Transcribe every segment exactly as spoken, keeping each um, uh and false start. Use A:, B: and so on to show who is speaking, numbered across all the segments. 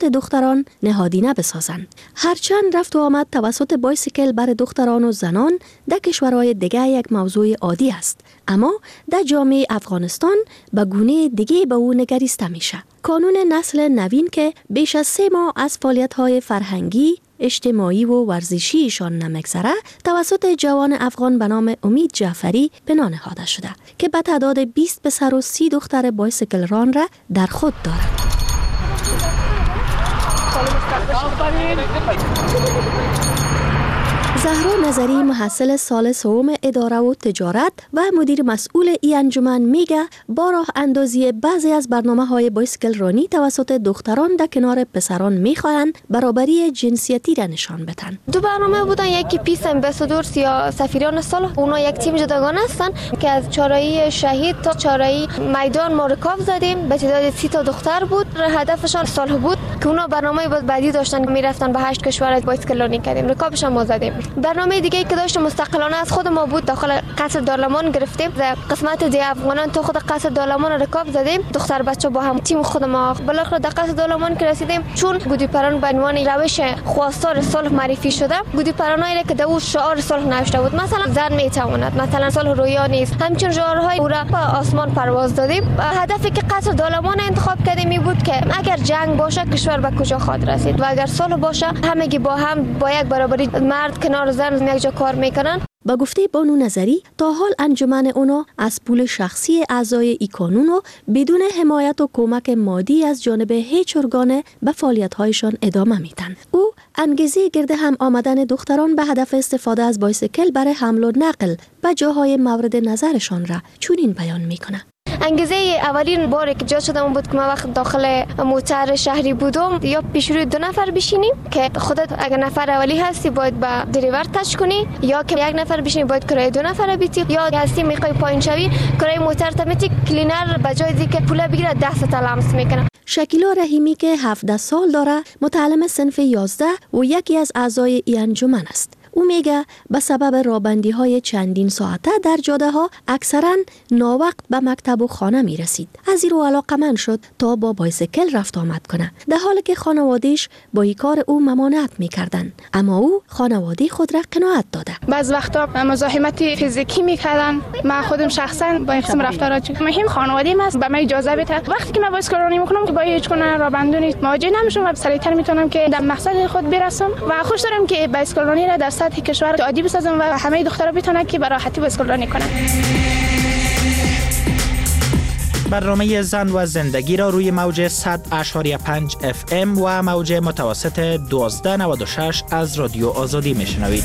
A: توسط دختران نهادینه بسازند. هرچند رفت و آمد توسط بایسیکل برای دختران و زنان در کشورهای دیگه یک موضوع عادی است، اما در جامعه افغانستان به گونه دیگه به او نگریسته میشه. کانون نسل نوین که بیش از سه ماه از فعالیت‌های فرهنگی، اجتماعی و ورزشیشان نمیگذره، توسط جوان افغان به نام امید جعفری بنا نهاده شده که به تعداد بیست پسر و سی دختر بایسیکل ران را در خود دارد. زهرا نظری محصل سال سوم اداره و تجارت و مدیر مسئول این انجمن میگه با راه اندازی بعضی از برنامه‌های بایسیکل رانی توسط دختران در کنار پسران میخواهند برابری جنسیتی را نشان بدن.
B: دو برنامه بودن، یکی پیس امباسادورز یا سفیران صلح، اونا یک تیم جداگانه هستن که از چهارراه شهید تا چهارراه میدان ما رکاب زدیم. به تعداد سی تا دختر بود. هدفشان صلح بود که اونا برنامه بود بعدی داشتن، میرفتن به هشت کشور بایسیکل رانی کردیم، رکابش هم ما زدیم. برنامه دیگه که داشت مستقلانه از خود ما بود، داخل قصر دارالمان گرفتیم، در قسمت دی افغانان تو خود قصر دارالمان رکاب زدیم، دختر بچه با هم تیم خود ما. بالاخره در قصر دارالمان که رسیدیم، چون گودی پران به عنوان روش خواستار صلح معرفی شده، گودی پرانایی که در شعار صلح نوشته بود، مثلا زن میتواند، مثلا صلح رویا نیست، همچنین شعارهای او را به آسمان پرواز دادیم. هدفی که قصر دارالمان انتخاب کردیم می بود که اگر جنگ باشه کشور به کجا خواهد رسید و اگر صلح باشه همگی با هم با یک برابری مرد کنار زن یک جا کار میکنن.
A: با گفته بانو نظری تا حال انجمن اونا از پول شخصی اعضای ای کانون و بدون حمایت و کمک مادی از جانب هیچ ارگان به فعالیت‌هایشان ادامه میدن. او انگیزه گرد هم آمدن دختران به هدف استفاده از بایسیکل برای حمل و نقل به جاهای مورد نظرشان را چنین بیان میکنه.
B: انگیزه اولین باری که جا شدم بود که من وقت داخل موتر شهری بودم، یا پیش روی دو نفر بشینیم که خودت اگر نفر اولی هستی باید با دریور تچ کنی، یا که یک نفر بشینی باید کرایه دو نفر بیتی، یا هستی میخوای پایین شوی کرایه موتر تمیتی کلینر به جای دیگه پول بگیره دست تا لمس میکنه.
A: شکیلا رحیمی که هفده سال داره، متعلم صنف یازده و یکی از اعضای این انجمن است. او میگه به سبب رابندی های چندین ساعته در جاده ها اکثرا ناوقت به مکتب و خانه می رسید. از این رو علاقمند شد تا با بایسیکل رفت آمد کنه، در حالی که خانوادهش با این کار او ممانعت می کردن، اما او خانواده خود را قناعت داده.
C: بعض وقتا مزاحمت فیزیکی میکردن، من خودم شخصا با این قسم رفتارات مهم خانواده من به من اجازه بده وقتی که من بایسیکل رانی میکنم که با هیچ گونه رابندونی مواجه نمیشم و سریعتر میتونم که در مقصد خود برسم و خوش دارم که بایسیکل رانی را در سطح کشور عادی بسازم و همه دخترها بتونن که به راحتی بایسیکل رانی کنن.
D: برنامه زن و زندگی را روی موج صد و پنج اف ام و موج متوسط دوازده نود و شش از رادیو آزادی میشنوید.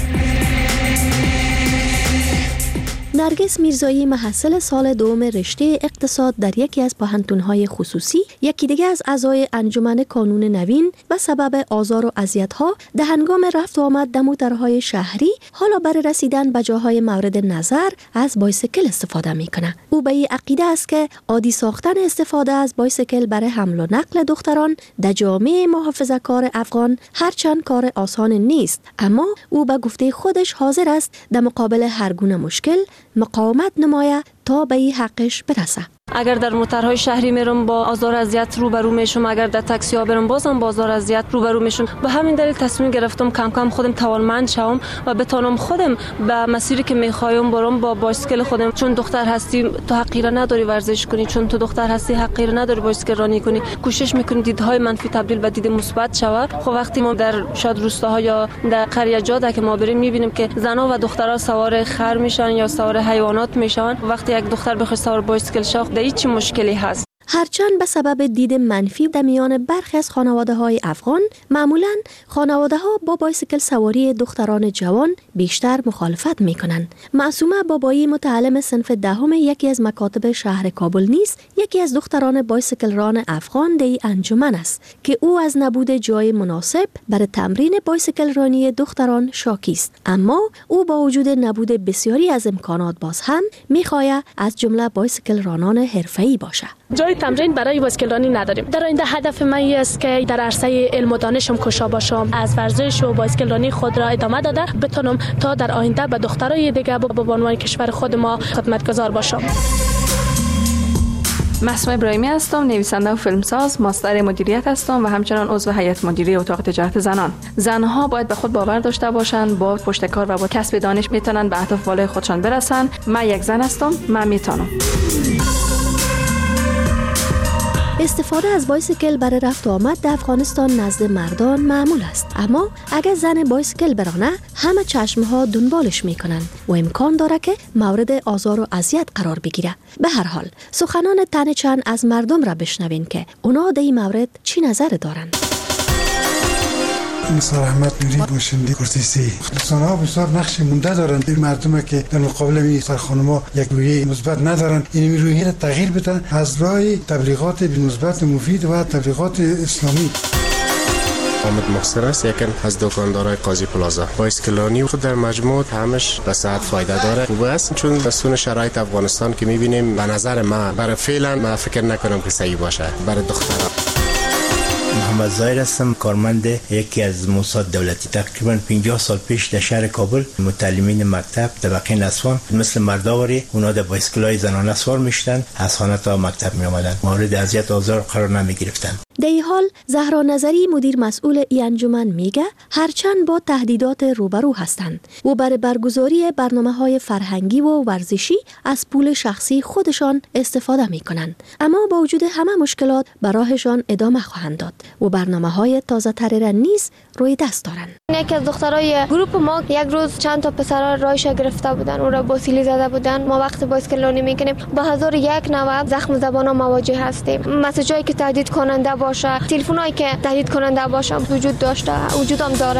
A: نرگس میرزایی محصل سال دوم رشته اقتصاد در یکی از پوهنتون‌های خصوصی، یکی دیگه از اعضای انجمن کانون نوین، و سبب آزار و اذیت‌ها در هنگام رفت و آمد در موترهای شهری حالا برای رسیدن به جاهای مورد نظر از بایسیکل استفاده میکنه. او به این عقیده است که عادی ساختن استفاده از بایسیکل برای حمل و نقل دختران در جامعه محافظه‌کار افغان هرچند کار آسان نیست، اما او به گفته خودش حاضر است در مقابل هر گونه مشکل مقاومت نماید تا به این حقش برسه.
E: اگر در موترهای شهری میرم با آزار اذیت روبرو میشم، اگر در تاکسی ها برم بازم با آزار اذیت روبرو میشم. به همین دلیل تصمیم گرفتم کم کم خودم توانمند شوم و بتونم خودم به مسیری که میخوایم برم با بایسیکل خودم. چون دختر هستی تو حقی را نداری ورزش کنی، چون تو دختر هستی حقی را نداری بایسیکل رانی کنی. کوشش میکنی دیدهای منفی تبدیل به دید مثبت شود. خب وقتی ما در شاد روستاها یا در قریه جاده که ما بریم میبینیم که زنها و دخترها سوار خر میشن یا سوار حیوانات میشن. وقتی یک دختر بخواد سوار بایسیکل شه در چه مشکلی هست؟
A: هرچند به سبب دید منفی در میان برخی از خانواده‌های افغان، معمولاً خانواده‌ها با بایسیکل سواری دختران جوان بیشتر مخالفت می‌کنند. معصومه بابایی متعلم صنف دهم یکی از مکاتب شهر کابل نیز یکی از دختران بایسیکل ران افغان در انجمن است که او از نبود جای مناسب برای تمرین بایسیکل رانی دختران شاکی است، اما او با وجود نبود بسیاری از امکانات باز هم می‌خواهد از جمله بایسیکل رانان حرفه‌ای باشد.
F: جای تمرین برای بایسیکل رانی نداریم. در آینده هدف من است که در عرصه علم و دانشم کوشا باشم، از ورزش و بایسیکل رانی خود را ادامه داده بتونم تا در آینده به دخترای دیگه با عنوان کشور خود ما خدمتگزار باشم.
G: مسموع ابراهیمی هستم، نویسنده و فیلمساز، ماستر مدیریت هستم و همچنان عضو هیئت مدیره اتاق تجارت زنان. زنها باید به خود باور داشته باشند، با پشتکار و با کسب دانش میتونن به اهداف بالای خودشان برسن. من یک زن هستم، من میتونم.
A: استفاده از بایسکل برای رفت و آمد در افغانستان نزد مردان معمول است، اما اگر زن بایسکل برانه همه چشمها دنبالش میکنن و امکان داره که مورد آزار و اذیت قرار بگیره. به هر حال سخنان تن چند از مردم را بشنوین که اونا در این مورد چی نظر دارن.
H: انصار احمد نوری باشنده کرتیسی. رسانه‌ها بسیار نقش مونده دارند. این مردم که در مقابل این سرخانما یک رویه مثبت ندارند، این رویه را تغییر بدن از راه تبلیغات مثبت مفید و تبلیغات اسلامی.
I: حامد مختصر است، یکن از دکاندارای قاضی پلازا. بایسکلانی خود در مجموع همش به صحت فایده داره. خوب است چون دستون شرایط افغانستان که می‌بینیم، به نظر من برای فعلا من فکر نکنم که صحیح باشه برای دخترها.
J: محمد زاهر هستم، کارمند یکی از موساد دولتی. تقریبا پنجاه سال پیش در شهر کابل متعلمین مکتب طبقه نسوان مثل مرداوری اونا در بایسکل‌های زنانه سوار میشدن، از خانه تا مکتب می آمدن، مورد اذیت و آزار قرار نمی گرفتن.
A: در این حال زهرا نظری مدیر مسئول این انجمن میگه هرچند با تهدیدات روبرو هستند و برای برگزاری برنامه‌های فرهنگی و ورزشی از پول شخصی خودشان استفاده میکنند، اما با وجود همه مشکلات به راهشان ادامه خواهند داد و برنامه‌های تازه‌تری را نیز روی دست دارند.
B: یکی از دخترای گروپ ما یک روز چند تا پسرا رایش گرفته بودن، اون را با سیلی زده بودن. ما وقت بایسکلونی میکنیم با هزار یک نوع زخم زبان مواجه هستیم. مسیجایی که تهدید کننده باشه، تلفنایی که تهدید کننده باشه وجود داشته، وجودم داره.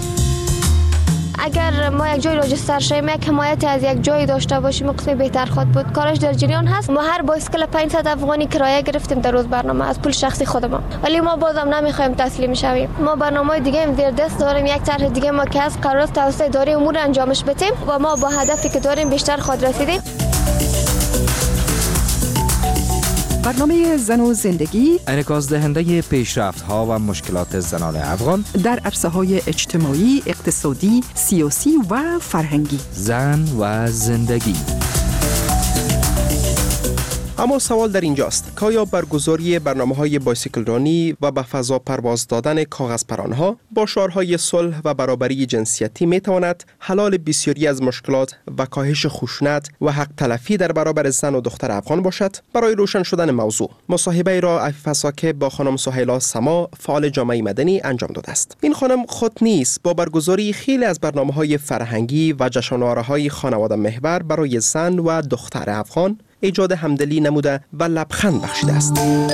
B: اگر ما یک جای راجستر شیم، یک حمایت از یک جای داشته باشیم، قسم بهتر خواهد بود. کارش در جریان هست. ما هر بایسکل پانصد افغانی کرایه گرفتیم در روز برنامه از پول شخصی خودمان، ولی ما بازم نمیخوایم تسلیم شویم. ما برنامه دیگه هم زیر دست داریم. یک طرح دیگه ما که از قرار است توسط اداره امور انجامش بدیم و ما با هدفی که داریم بیشتر خود رسیدیم.
K: برنامه زن و زندگی
L: انعکاس دهنده پیشرفت ها و مشکلات زنان افغان
K: در عرصه های اجتماعی، اقتصادی، سیاسی و فرهنگی.
L: زن و زندگی.
M: اما سوال در اینجاست که آیا برگزاری برنامه‌های بایسیکل رانی و به فضا پرواز دادن کاغذ پرانها با شعارهای صلح و برابری جنسیتی میتواند حلال بسیاری از مشکلات و کاهش خشونت و حق تلفی در برابر زن و دختر افغان باشد؟ برای روشن شدن موضوع مصاحبه را عفیف فساکه با خانم سهیلا سما، فعال جامعه مدنی انجام داده است. این خانم خود نیز با برگزاری خیلی از برنامه‌های فرهنگی و جشنواره‌های خانواده محور برای زن و دختر افغان ایجاد همدلی نموده و لبخند بخشیده است.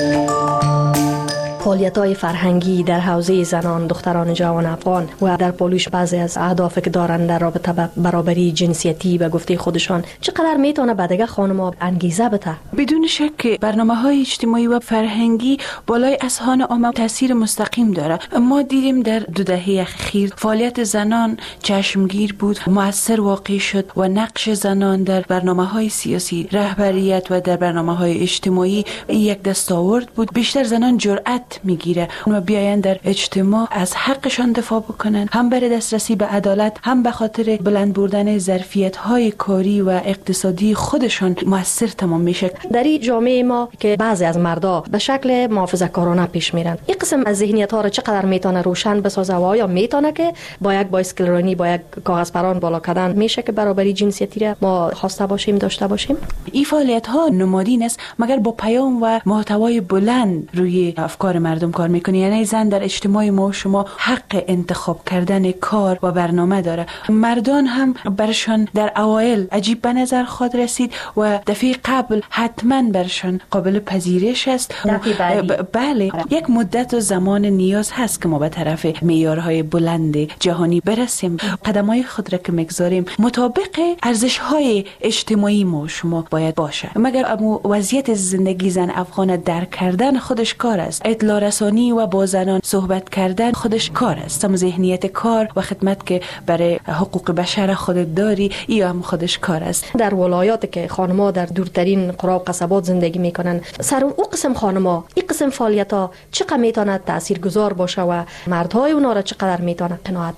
E: فعالیت‌های فرهنگی در حوزه زنان، دختران جوان افغان و در پالوش بعضی از اهدافی که دارند در رابطه با برابری جنسیتی و گفته خودشان چقدر میتونه به دیگه خانم‌ها انگیزه بده؟
N: بدون شک برنامه‌های اجتماعی و فرهنگی بالای اذهان عامه تاثیر مستقیم داره. ما دیدیم در دو دهه اخیر فعالیت زنان چشمگیر بود، مؤثر واقع شد و نقش زنان در برنامه‌های سیاسی، رهبریت و در برنامه‌های اجتماعی یک دستاورد بود. بیشتر زنان جرأت میگیره و بیاین در اجتماع از حقشان دفاع بکنن، هم برای دسترسی به عدالت، هم به خاطر بلند بردن ظرفیت‌های کاری و اقتصادی خودشان مؤثر تمام میشه.
E: در این جامعه ما که بعضی از مردا به شکل محافظه‌کارانه پیش میرن، این قسم از ذهنیت‌ها رو چقدر میتونه روشن بسازه و آیا میتونه که با یک بایسکل رانی، با یک کاغذ پران بالا کردن میشه که برابری جنسیتی را ما خواسته باشیم، داشته باشیم؟
N: این فعالیت‌ها نمادین است مگر با پیام و محتوای بلند روی افکار مردم کار میکنه. یعنی زن در اجتماع ما شما حق انتخاب کردن کار و برنامه داره. مردان هم برشان در اوایل عجیب به نظر خود رسید و دفعه قبل حتما برشان قابل پذیرش است. ب- بله یک مدت و زمان نیاز هست که ما به طرف معیارهای بلند جهانی برسیم. قدم‌های خود را که میگذاریم مطابق ارزش‌های اجتماعی ما شما باید باشه. مگر امو وضعیت زندگی زن افغان درک کردن خودش کار است. اطلاع رسانی و با زنان صحبت کردن خودش کار است. هم ذهنیت کار و خدمت که برای حقوق بشر خودت داری ای هم خودش کار است.
E: در ولایاتی که خانم‌ها در دورترین قرا و قصبات زندگی میکنن، سر اون قسم خانم‌ها این قسم فعالیت‌ها چقدر میتونه تاثیرگذار باشه و مردهای اونا را چقدر میتونه قناعت بده؟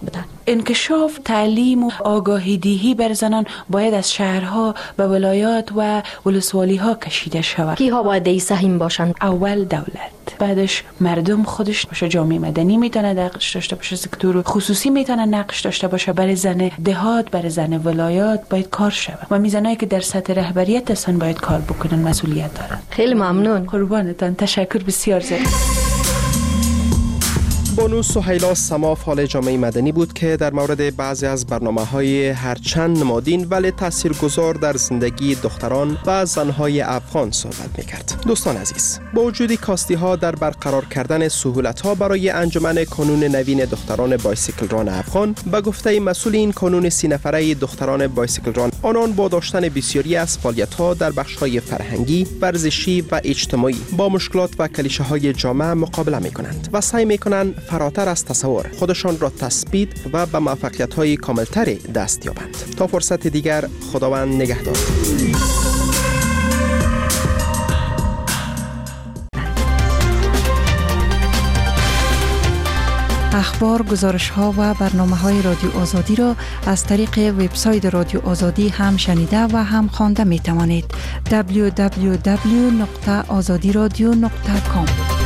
N: انکشاف تعلیم و آگاهی دهی بر زنان باید از شهرها به ولایات و ولسوالی ها کشیده شود.
A: کی ها باید سهم باشند؟
N: اول دولت، بعدش مردم خودش باشه، جامعه مدنی میتونه نقش داشته باشه، سکتور خصوصی میتونه نقش داشته باشه. برای زن دهات، برای زن ولایات باید کار شود و میزنایی که در سطح رهبریت هستن باید کار بکنن، مسئولیت دارن.
A: خیلی ممنون.
N: قربانتان، تشکر بسیار زیاد.
M: بانو سهیلا سما فعال جامعه مدنی بود که در مورد بعضی از برنامه‌های هرچند نمادین ولی تاثیرگذار در زندگی دختران و زنهای افغان صحبت می‌کرد. دوستان عزیز، با وجود کاستی‌ها در برقرار کردن سهولت‌ها برای انجمن کانون نوین دختران بایسیکل ران افغان، به گفته مسئول این کانون سی نفره دختران بایسیکل ران، آنان با داشتن بسیاری از فعالیت‌ها در بخش‌های فرهنگی، ورزشی و اجتماعی با مشکلات و کلیشه‌های جامعه مقابله می‌کنند و سعی می‌کنند فراتر از تصور خودشان را تثبیت و به موفقیت‌های کاملتری دست یابند. تا فرصت دیگر، خداوند نگهدار.
O: اخبار، گزارش‌ها و برنامه‌های رادیو آزادی را از طریق وبسایت رادیو آزادی هم شنیده و هم خوانده می‌توانید. دبلیو دبلیو دبلیو دات آزادی رادیو دات کام